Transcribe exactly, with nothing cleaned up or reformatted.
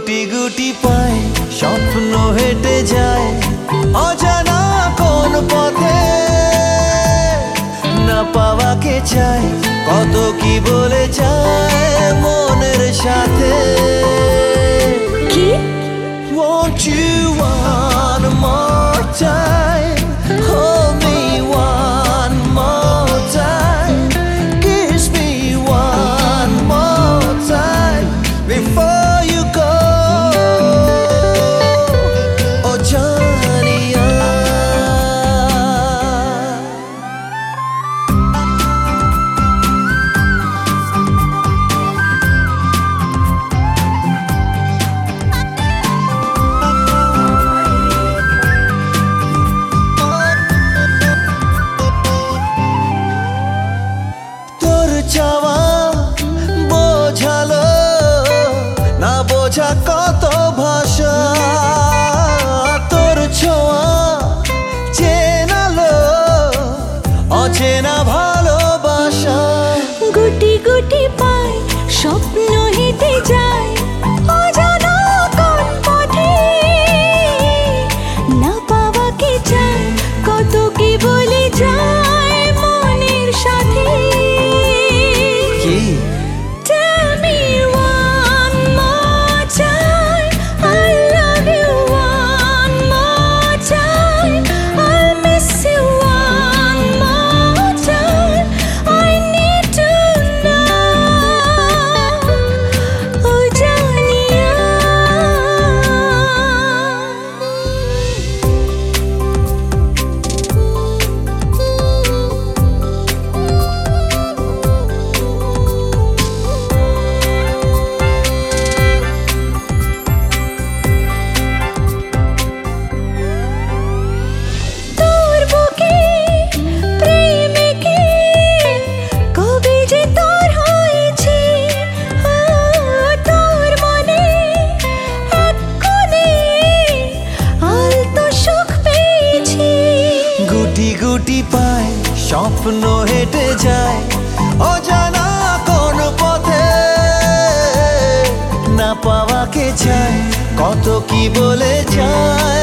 গুটি গুটি পায় স্বপ্ন হেঁটে যায় অজানা কোন পথে, না পাওয়াকে চায় কত কি বলে যায় মনের সাথে। কি Won't you one more time hold me one more time, kiss me one more time before you go, oh Janiya. তোর চাওয়া বোঝালো না বোঝা কত ভাষা, তোর ছোঁয়া চেনালো অচেনা ভালোবাসা। গুটি গুটি পায় স্বপ্ন হেঁটে যায় অজানা কোন পথে, না পাওয়াকে চায় কত কি বলে যায় মনের সাথে। কি Tell me one more time I love you, one more time I'll miss you, one more time I need to know, oh Janiya. তোর বুকে প্রেমে কি কবে যে তোর হয়েছে, তোর মনে এক কোণে আলতো সুখ পেয়েছি। গুটি গুটি পায় স্বপ্ন হেঁটে যায় অজানা কোন পথে, না পাওয়াকে চায় কত কি বলে যায়